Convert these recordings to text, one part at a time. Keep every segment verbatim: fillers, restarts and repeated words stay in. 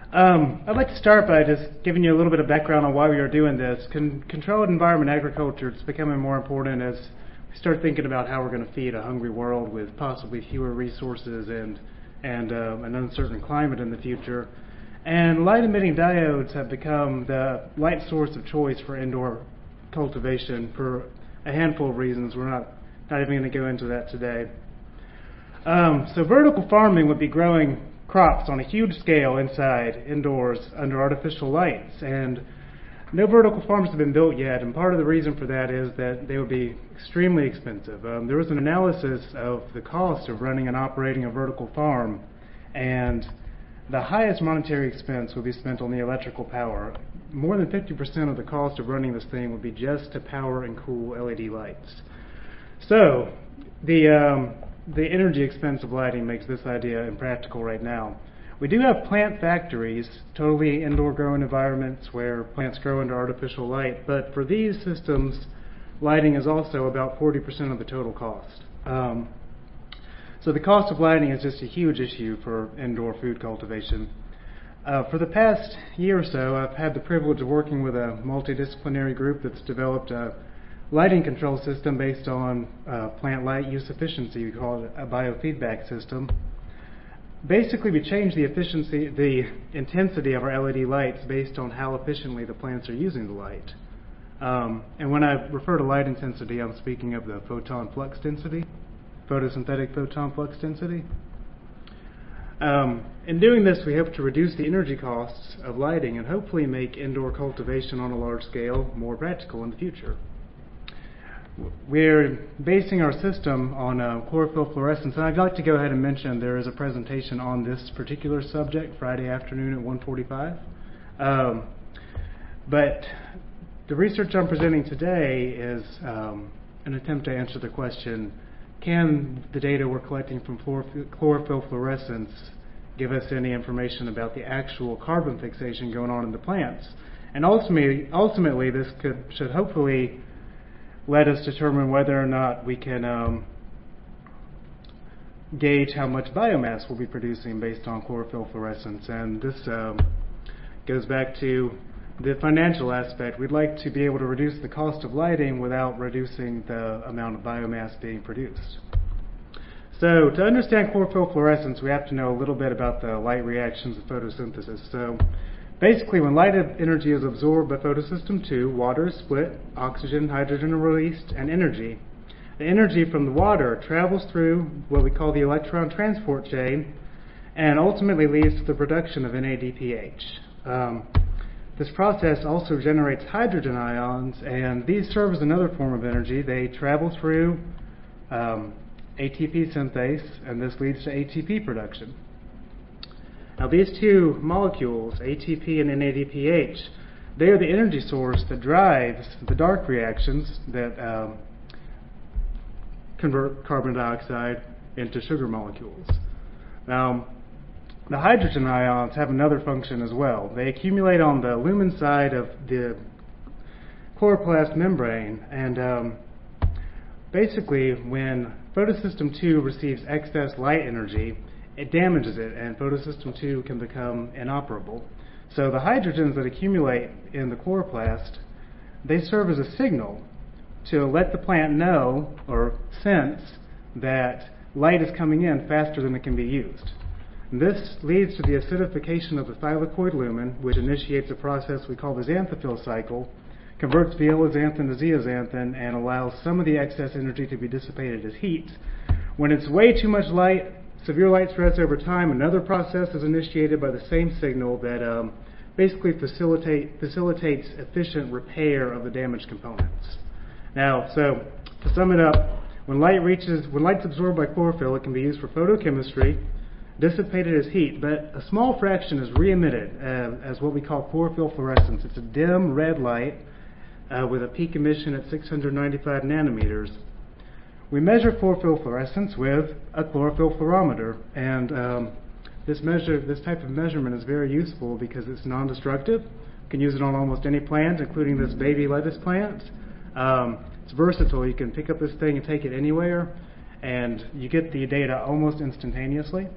Um, I'd like to start by just giving you a little bit of background on why we are doing this. Con- controlled environment agriculture is becoming more important as we start thinking about how we're going to feed a hungry world with possibly fewer resources and and um, an uncertain climate in the future. And light-emitting diodes have become the light source of choice for indoor cultivation for a handful of reasons. We're not, not even going to go into that today. Um, so vertical farming would be growing crops on a huge scale inside, indoors, under artificial lights. And no vertical farms have been built yet, and part of the reason for that is that they would be extremely expensive. Um, there was an analysis of the cost of running and operating a vertical farm, and the highest monetary expense would be spent on the electrical power. More than fifty percent of the cost of running this thing would be just to power and cool L E D lights. So, the um, the energy expense of lighting makes this idea impractical right now. We do have plant factories, totally indoor growing environments where plants grow under artificial light, but for these systems, lighting is also about forty percent of the total cost. Um, so the cost of lighting is just a huge issue for indoor food cultivation. Uh, for the past year or so, I've had the privilege of working with a multidisciplinary group that's developed a lighting control system based on uh, plant light use efficiency. We call it a biofeedback system. Basically, we change the efficiency, the intensity of our L E D lights based on how efficiently the plants are using the light. Um, and when I refer to light intensity, I'm speaking of the photon flux density, photosynthetic photon flux density. Um, in doing this, we hope to reduce the energy costs of lighting and hopefully make indoor cultivation on a large scale more practical in the future. We're basing our system on uh, chlorophyll fluorescence, and I'd like to go ahead and mention there is a presentation on this particular subject Friday afternoon at one forty-five. Um, but the research I'm presenting today is um, an attempt to answer the question, can the data we're collecting from chlorophyll fluorescence give us any information about the actual carbon fixation going on in the plants? And ultimately, ultimately this could should hopefully let us determine whether or not we can um, gauge how much biomass we'll be producing based on chlorophyll fluorescence. And this um, goes back to the financial aspect. We'd like to be able to reduce the cost of lighting without reducing the amount of biomass being produced. So to understand chlorophyll fluorescence, we have to know a little bit about the light reactions of photosynthesis. So basically, when light energy is absorbed by photosystem two, water is split, oxygen and hydrogen are released, and energy. The energy from the water travels through what we call the electron transport chain and ultimately leads to the production of N A D P H. Um, this process also generates hydrogen ions, and these serve as another form of energy. They travel through um, A T P synthase, and this leads to A T P production. Now these two molecules, A T P and N A D P H, they are the energy source that drives the dark reactions that um, convert carbon dioxide into sugar molecules. Now, the hydrogen ions have another function as well. They accumulate on the lumen side of the chloroplast membrane, and um, basically when photosystem two receives excess light energy, it damages it, and photosystem two can become inoperable. So the hydrogens that accumulate in the chloroplast, they serve as a signal to let the plant know or sense that light is coming in faster than it can be used. And this leads to the acidification of the thylakoid lumen, which initiates a process we call the xanthophyll cycle, converts violaxanthin to zeaxanthin, and allows some of the excess energy to be dissipated as heat. When it's way too much light, severe light stress over time, another process is initiated by the same signal that um, basically facilitate, facilitates efficient repair of the damaged components. Now, so to sum it up, when light reaches, when light's absorbed by chlorophyll, it can be used for photochemistry, dissipated as heat, but a small fraction is re-emitted uh, as what we call chlorophyll fluorescence. It's a dim red light uh, with a peak emission at six hundred ninety-five nanometers. We measure chlorophyll fluorescence with a chlorophyll fluorometer, and um, this measure, this type of measurement is very useful because it's non-destructive. You can use it on almost any plant, including this baby lettuce plant. Um, it's versatile. You can pick up this thing and take it anywhere, and you get the data almost instantaneously.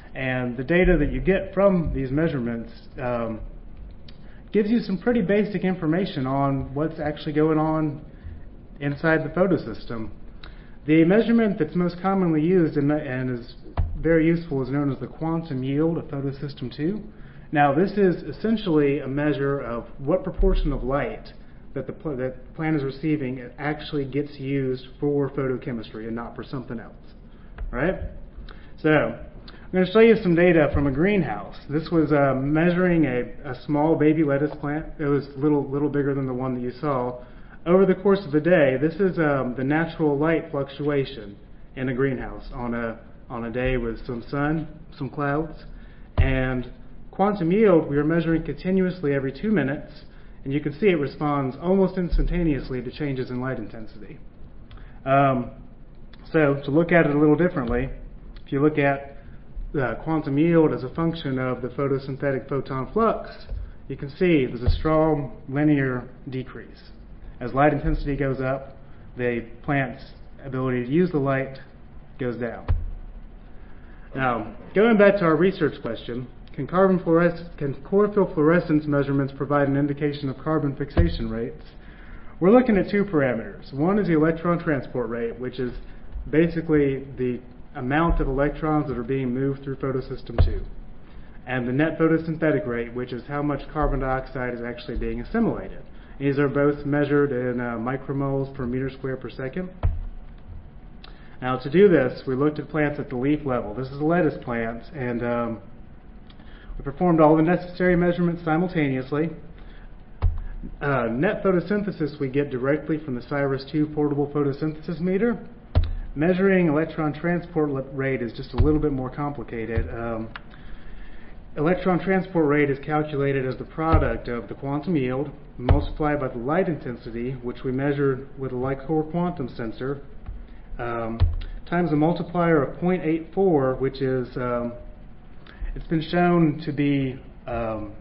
And the data that you get from these measurements um, gives you some pretty basic information on what's actually going on inside the photosystem. The measurement that's most commonly used and, and is very useful is known as the quantum yield of photosystem two. Now, this is essentially a measure of what proportion of light that the, pl that the plant is receiving actually gets used for photochemistry and not for something else. Right? So, I'm going to show you some data from a greenhouse. This was uh, measuring a, a small baby lettuce plant. It was a little, little bigger than the one that you saw. Over the course of a day, this is um, the natural light fluctuation in a greenhouse on a, on a day with some sun, some clouds. And quantum yield, we are measuring continuously every two minutes, and you can see it responds almost instantaneously to changes in light intensity. Um, so, to look at it a little differently, if you look at the quantum yield as a function of the photosynthetic photon flux, you can see there's a strong linear decrease. As light intensity goes up, the plant's ability to use the light goes down. Now, going back to our research question, can, carbon fluores- can chlorophyll fluorescence measurements provide an indication of carbon fixation rates? We're looking at two parameters. One is the electron transport rate, which is basically the amount of electrons that are being moved through photosystem two, and the net photosynthetic rate, which is how much carbon dioxide is actually being assimilated. These are both measured in uh, micromoles per meter square per second. Now, to do this, we looked at plants at the leaf level. This is a lettuce plant, and um, we performed all the necessary measurements simultaneously. Uh, net photosynthesis we get directly from the CIRUS two portable photosynthesis meter. Measuring electron transport rate is just a little bit more complicated. Um, electron transport rate is calculated as the product of the quantum yield multiplied by the light intensity, which we measured with a LICOR quantum sensor, um, times a multiplier of zero point eight four, which is, um, it's been shown to be um,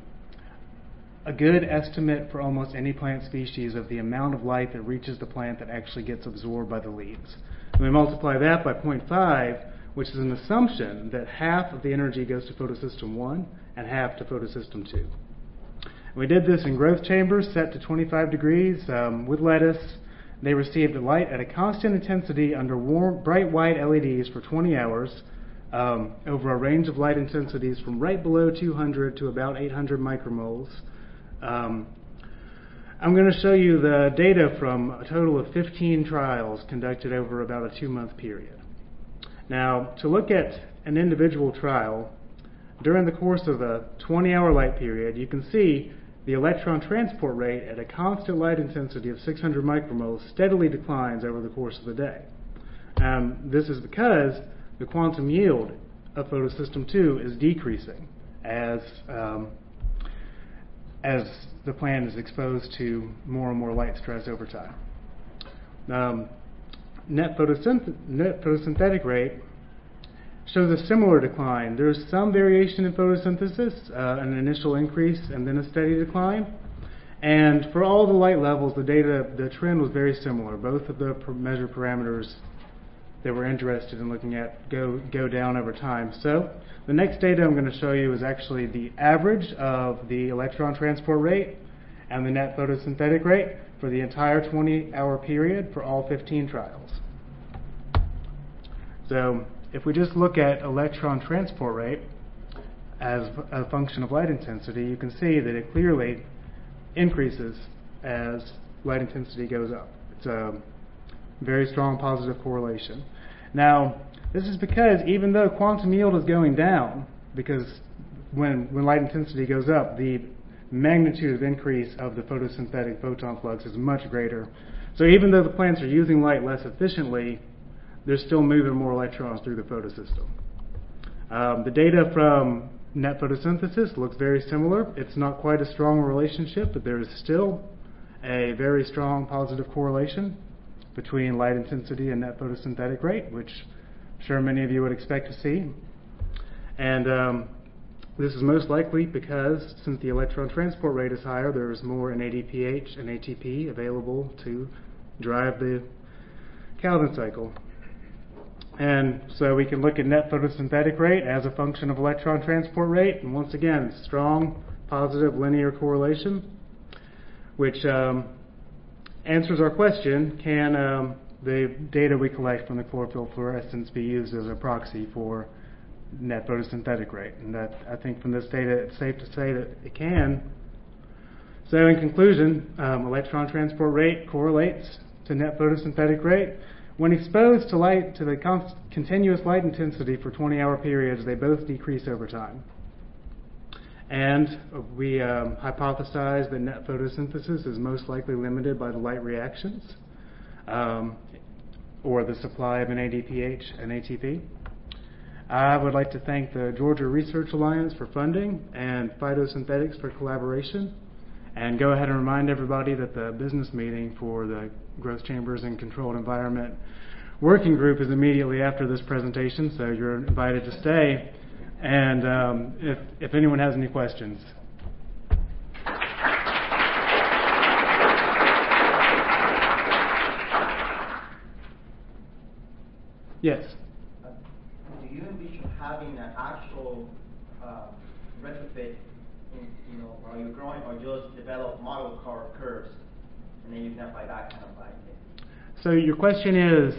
a good estimate for almost any plant species of the amount of light that reaches the plant that actually gets absorbed by the leaves. And we multiply that by zero point five, which is an assumption that half of the energy goes to photosystem one and half to photosystem two. We did this in growth chambers set to twenty-five degrees um, with lettuce. They received light at a constant intensity under warm, bright white L E Ds for twenty hours um, over a range of light intensities from right below two hundred to about eight hundred micromoles. Um, I'm going to show you the data from a total of fifteen trials conducted over about a two-month period. Now, to look at an individual trial, during the course of a twenty-hour light period, you can see the electron transport rate at a constant light intensity of six hundred micromoles steadily declines over the course of the day. Um, this is because the quantum yield of photosystem two is decreasing as, um, as the plant is exposed to more and more light stress over time. Um, net, photosynth net photosynthetic rate shows a similar decline. There's some variation in photosynthesis, uh, an initial increase and then a steady decline. And for all the light levels, the data, the trend was very similar. Both of the per measured parameters that we're interested in looking at go, go down over time. So the next data I'm going to show you is actually the average of the electron transport rate and the net photosynthetic rate for the entire twenty-hour period for all fifteen trials. So if we just look at electron transport rate as a function of light intensity, you can see that it clearly increases as light intensity goes up. It's a very strong positive correlation. Now, this is because even though quantum yield is going down, because when, when light intensity goes up, the magnitude of increase of the photosynthetic photon flux is much greater. So even though the plants are using light less efficiently, they're still moving more electrons through the photosystem. Um, the data from net photosynthesis looks very similar. It's not quite a strong relationship, but there is still a very strong positive correlation between light intensity and net photosynthetic rate, which I'm sure many of you would expect to see. And um, this is most likely because since the electron transport rate is higher, there's more N A D P H and A T P available to drive the Calvin cycle. And so we can look at net photosynthetic rate as a function of electron transport rate. And once again, strong positive linear correlation, which um, answers our question, can um, the data we collect from the chlorophyll fluorescence be used as a proxy for net photosynthetic rate? And that, I think from this data, it's safe to say that it can. So in conclusion, um, electron transport rate correlates to net photosynthetic rate. When exposed to light, to the con- continuous light intensity for twenty hour periods, they both decrease over time. And we um, hypothesize that net photosynthesis is most likely limited by the light reactions, um, or the supply of an A D P H and A T P. I would like to thank the Georgia Research Alliance for funding and Phytosynthetics for collaboration. And go ahead and remind everybody that the business meeting for the Growth Chambers and Controlled Environment Working Group is immediately after this presentation, so you're invited to stay. And um, if, if anyone has any questions. Yes? Uh, do you envision having an actual uh, retrofit in, you know, while you're growing, or just develop model car curves and then you can apply that kind of like it? So your question is,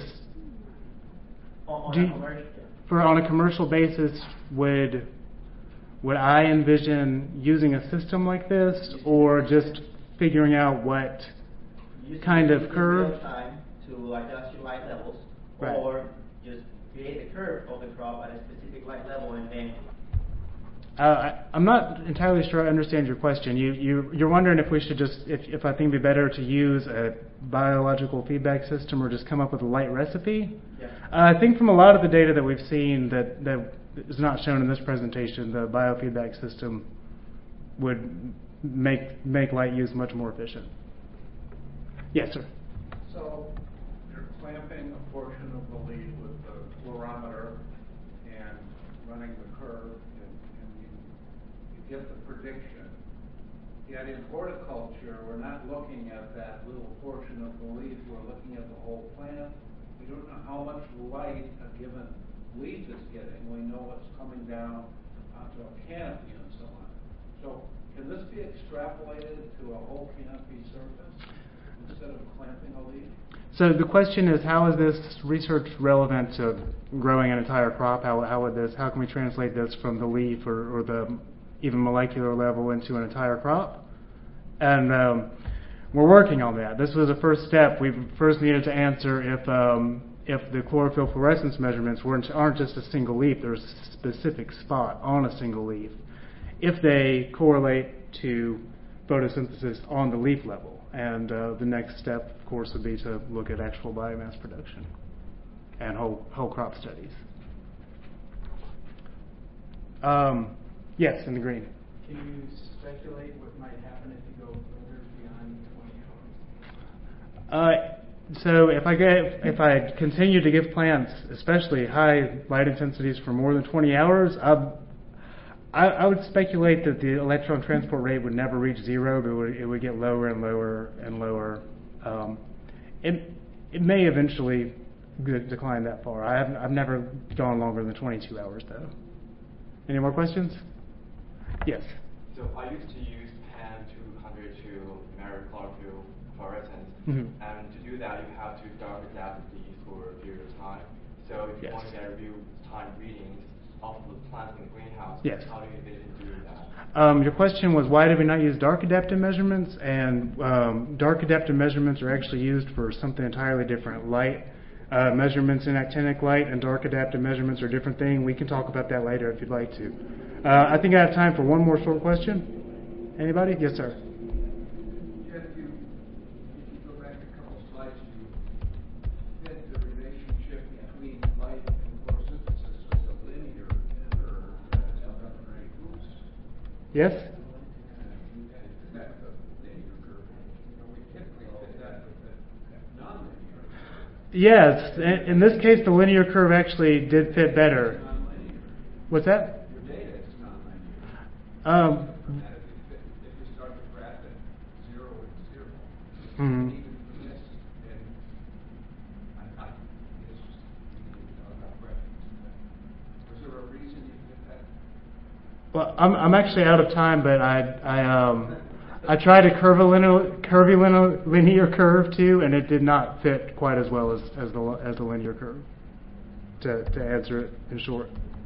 on, on do a you, commercial, for on a commercial basis, would would I envision using a system like this, or just figuring out what Using kind of in curve? real time to adjust your light levels, Right. or just create the curve of the crop at a specific light level and then. Uh, I, I'm not entirely sure I understand your question. You, you, you're wondering if we should just, if, if I think it'd be better to use a biological feedback system or just come up with a light recipe? Yeah. Uh, I think from a lot of the data that we've seen that, that is not shown in this presentation, the biofeedback system would make, make light use much more efficient. Yes, sir. So you're clamping a portion of the lead with the fluorometer and running the curve, and, and you, you get the prediction. Yet in horticulture, we're not looking at that little portion of the leaf, we're looking at the whole plant. We don't know how much light a given leaf is getting. We know what's coming down onto a canopy and so on. So can this be extrapolated to a whole canopy surface instead of clamping a leaf? So the question is, how is this research relevant to growing an entire crop? How, how would this, how can we translate this from the leaf or, or the even molecular level into an entire crop? And um, we're working on that. This was the first step. We first needed to answer if um, if the chlorophyll fluorescence measurements weren't, aren't just a single leaf, there's a specific spot on a single leaf, if they correlate to photosynthesis on the leaf level. And uh, the next step, of course, would be to look at actual biomass production and whole, whole crop studies. Um, yes, in the green. Can you speculate what might happen if you go further beyond twenty hours? Uh, so if I get, if I continue to give plants, especially high light intensities for more than twenty hours, I'd, I, I would speculate that the electron transport rate would never reach zero, but it would, it would get lower and lower and lower. Um, it, it may eventually decline that far. I haven't, I've never gone longer than twenty-two hours, though. Any more questions? Yes. So I used to use pan two hundred to measure chlorophyll fluorescence, Mm-hmm. and to do that you have to dark adapt these for a period of time. So if you Yes. want to get real time readings of the plants in the greenhouse, Yes. how do you envision doing that? Um, your question was, why did we not use dark adaptive measurements? And um, dark adaptive measurements are actually used for something entirely different. Light uh, measurements in actinic light and dark adaptive measurements are a different thing. We can talk about that later if you'd like to. Uh, I think I have time for one more short question. Anybody? Yes, sir. Jeff, you, if you go back a couple slides, you said the relationship between light and photosynthesis was a linear or a boost. Yes? And that's a linear curve. You know, we typically did that with the non-linear. Yes. In, in this case, the linear curve actually did fit better. Non-linear. What's that? Your data is non-linear. Um, And if you, if you start to graph at zero and zero, mhm. even from this, and I, I, it's just, we need to talk about I'm I'm actually out of time, but I I um I tried a curvilinear curvy linear, linear curve too, and it did not fit quite as well as as the as the linear curve. To to answer it in short.